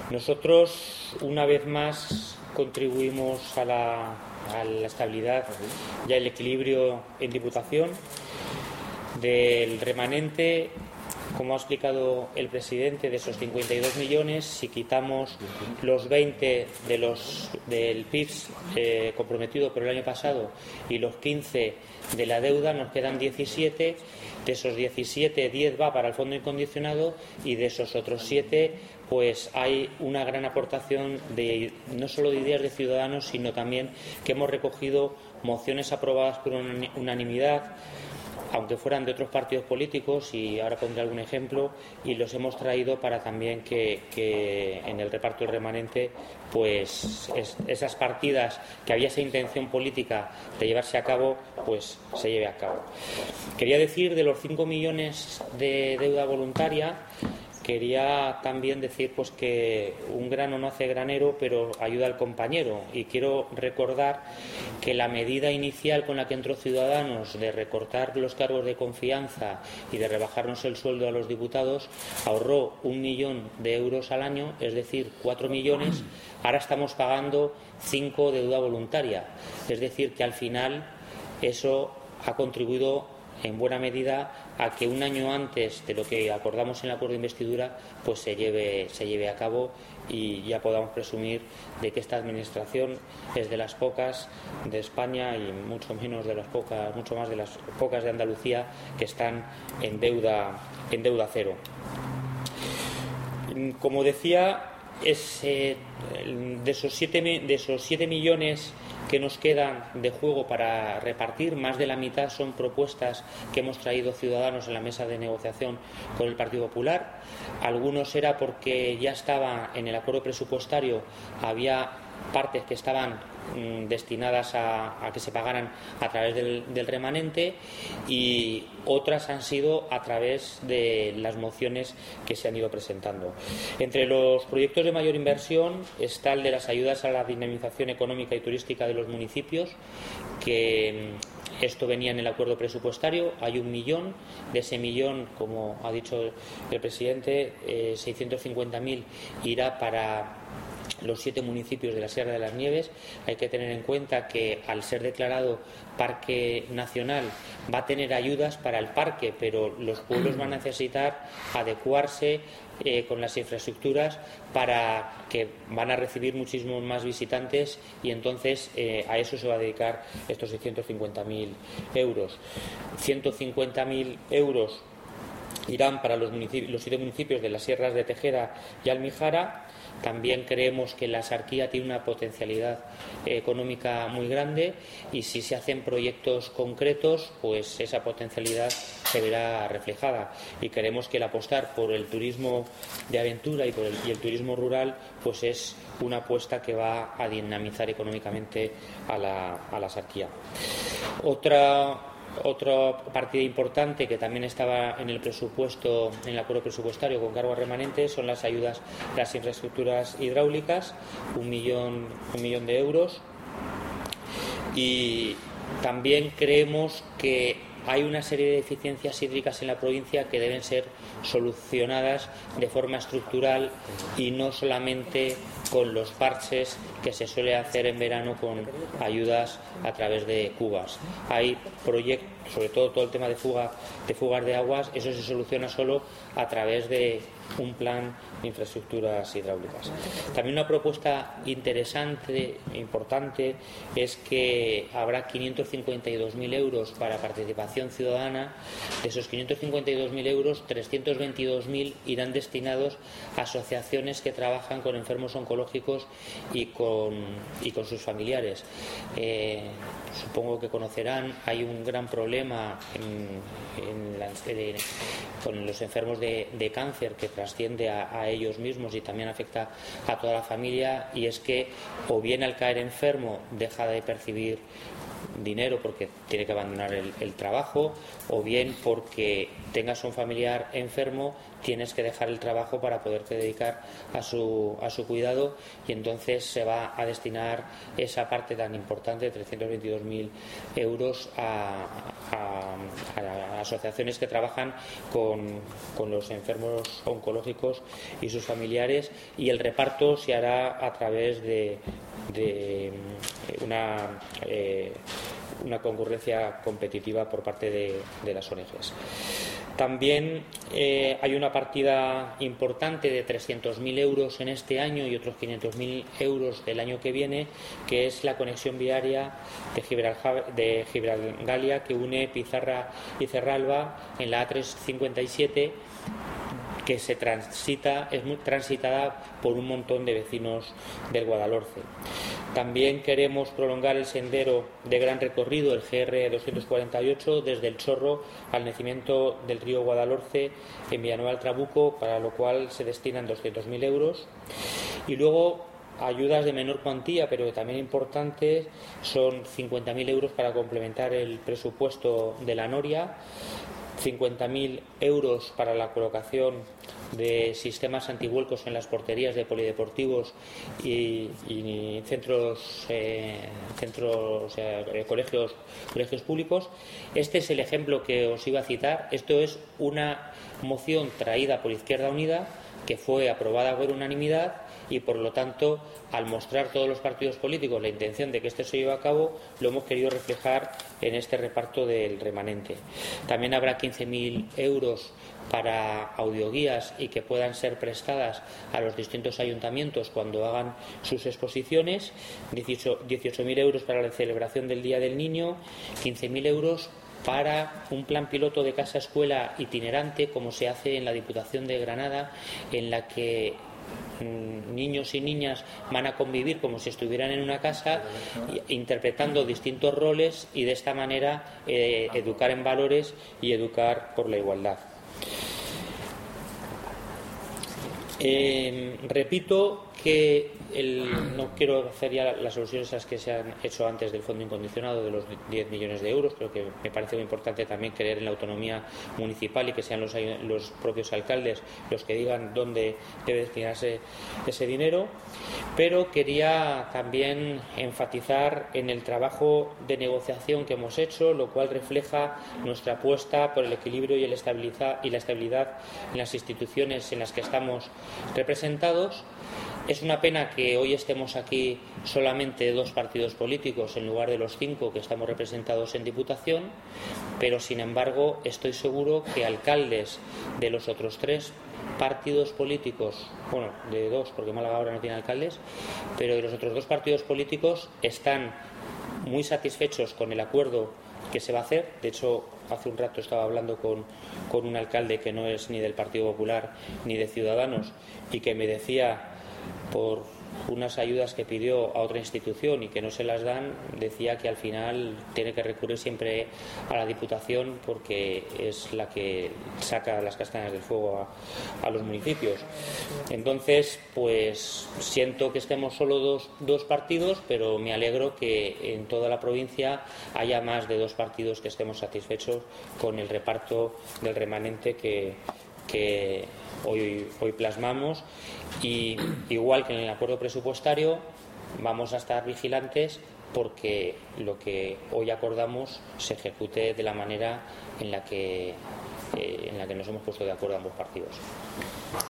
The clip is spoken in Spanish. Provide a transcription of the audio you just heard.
Nosotros, una vez más, contribuimos a la estabilidad y al equilibrio en Diputación. Del remanente, como ha explicado el presidente, de esos 52 millones, si quitamos los 20 del PIB comprometido por el año pasado y los 15 de la deuda, nos quedan 17. De esos 17, 10 va para el fondo incondicionado, y de esos otros 7 pues hay una gran aportación no solo de ideas de ciudadanos, sino también que hemos recogido mociones aprobadas por unanimidad, aunque fueran de otros partidos políticos, y ahora pondré algún ejemplo, y los hemos traído para también que en el reparto del remanente pues esas partidas que había esa intención política de llevarse a cabo, pues se lleve a cabo. Quería decir, de los 5 millones de deuda voluntaria, quería también decir pues que un grano no hace granero, pero ayuda al compañero, y quiero recordar que la medida inicial con la que entró Ciudadanos de recortar los cargos de confianza y de rebajarnos el sueldo a los diputados ahorró 1 millón de euros al año, es decir, 4 millones. Ahora estamos pagando 5 de deuda voluntaria, es decir, que al final eso ha contribuido en buena medida a que un año antes de lo que acordamos en el acuerdo de investidura pues se lleve a cabo, y ya podamos presumir de que esta administración es de las pocas de España, y mucho más de las pocas de Andalucía, que están en deuda cero. Como decía, de esos 7 millones que nos quedan de juego para repartir, más de la mitad son propuestas que hemos traído Ciudadanos en la mesa de negociación con el Partido Popular. Algunos era porque ya estaba en el acuerdo presupuestario, había partes que estaban destinadas a que se pagaran a través del remanente, y otras han sido a través de las mociones que se han ido presentando. Entre los proyectos de mayor inversión está el de las ayudas a la dinamización económica y turística de los municipios, que esto venía en el acuerdo presupuestario. Hay 1 millón. De ese millón, como ha dicho el presidente, 650.000 irá para los 7 municipios de la Sierra de las Nieves. Hay que tener en cuenta que, al ser declarado parque nacional, va a tener ayudas para el parque, pero los pueblos van a necesitar adecuarse con las infraestructuras, para que van a recibir muchísimos más visitantes, y entonces a eso se va a dedicar estos 650.000 euros. 150.000 euros irán para los 7 municipios de las sierras de Tejera y Almijara. También creemos que la Sarquía tiene una potencialidad económica muy grande, y si se hacen proyectos concretos, pues esa potencialidad se verá reflejada. Y creemos que el apostar por el turismo de aventura y el turismo rural pues es una apuesta que va a dinamizar económicamente a la Sarquía. Otra partida importante que también estaba en el presupuesto, en el acuerdo presupuestario con cargo a remanente, son las ayudas a las infraestructuras hidráulicas, 1 millón de euros. Y también creemos que hay una serie de deficiencias hídricas en la provincia que deben ser solucionadas de forma estructural, y no solamente con los parches que se suele hacer en verano con ayudas a través de cubas. Hay proyectos, sobre todo el tema de fugas de aguas, eso se soluciona solo a través de un plan de infraestructuras hidráulicas. También una propuesta interesante, importante, es que habrá 552.000 euros para participación ciudadana. De esos 552.000 euros, 322.000 irán destinados a asociaciones que trabajan con enfermos oncológicos y con sus familiares. Supongo que conocerán, hay un gran problema con los enfermos de cáncer, que trasciende a ellos mismos y también afecta a toda la familia, y es que o bien al caer enfermo deja de percibir dinero porque tiene que abandonar el trabajo, o bien porque tengas un familiar enfermo tienes que dejar el trabajo para poderte dedicar a su cuidado, y entonces se va a destinar esa parte tan importante de 322.000 euros a a asociaciones que trabajan con los enfermos oncológicos y sus familiares, y el reparto se hará a través de una concurrencia competitiva por parte de las ONGs. También hay una partida importante de 300.000 euros en este año y otros 500.000 euros el año que viene, que es la conexión viaria de Gibralgalia, que une Pizarra y Cerralba en la A357, que es muy transitada por un montón de vecinos del Guadalhorce. También queremos prolongar el sendero de gran recorrido, el GR 248, desde el Chorro al nacimiento del río Guadalhorce en Villanueva del Trabuco, para lo cual se destinan 200.000 euros. Y luego ayudas de menor cuantía, pero también importantes, son 50.000 euros para complementar el presupuesto de la Noria, 50.000 euros para la colocación de sistemas antivuelcos en las porterías de polideportivos y colegios públicos. Este es el ejemplo que os iba a citar. Esto es una moción traída por Izquierda Unida, que fue aprobada por unanimidad, y por lo tanto, al mostrar todos los partidos políticos la intención de que esto se lleve a cabo, lo hemos querido reflejar en este reparto del remanente. También habrá 15.000 euros para audioguías y que puedan ser prestadas a los distintos ayuntamientos cuando hagan sus exposiciones, 18.000 euros para la celebración del Día del Niño, 15.000 euros para un plan piloto de casa-escuela itinerante, como se hace en la Diputación de Granada, en la que niños y niñas van a convivir como si estuvieran en una casa, interpretando distintos roles, y de esta manera educar en valores y educar por la igualdad. Repito que no quiero hacer ya las alusiones a las que se han hecho antes del fondo incondicionado de los 10 millones de euros. Creo que me parece muy importante también creer en la autonomía municipal y que sean los propios alcaldes los que digan dónde debe destinarse ese dinero. Pero quería también enfatizar en el trabajo de negociación que hemos hecho, lo cual refleja nuestra apuesta por el equilibrio y la estabilidad en las instituciones en las que estamos representados. Es una pena que hoy estemos aquí solamente 2 partidos políticos en lugar de los 5 que estamos representados en Diputación, pero sin embargo estoy seguro que alcaldes de los otros 3 partidos políticos, bueno, de 2 porque Málaga ahora no tiene alcaldes, pero de los otros 2 partidos políticos están muy satisfechos con el acuerdo que se va a hacer. De hecho, hace un rato estaba hablando con un alcalde que no es ni del Partido Popular ni de Ciudadanos, y que me decía, por unas ayudas que pidió a otra institución y que no se las dan, decía que al final tiene que recurrir siempre a la Diputación porque es la que saca las castañas del fuego a los municipios. Entonces, pues siento que estemos solo dos partidos, pero me alegro que en toda la provincia haya más de 2 partidos que estemos satisfechos con el reparto del remanente que hoy plasmamos. Y igual que en el acuerdo presupuestario, vamos a estar vigilantes porque lo que hoy acordamos se ejecute de la manera en la que nos hemos puesto de acuerdo ambos partidos.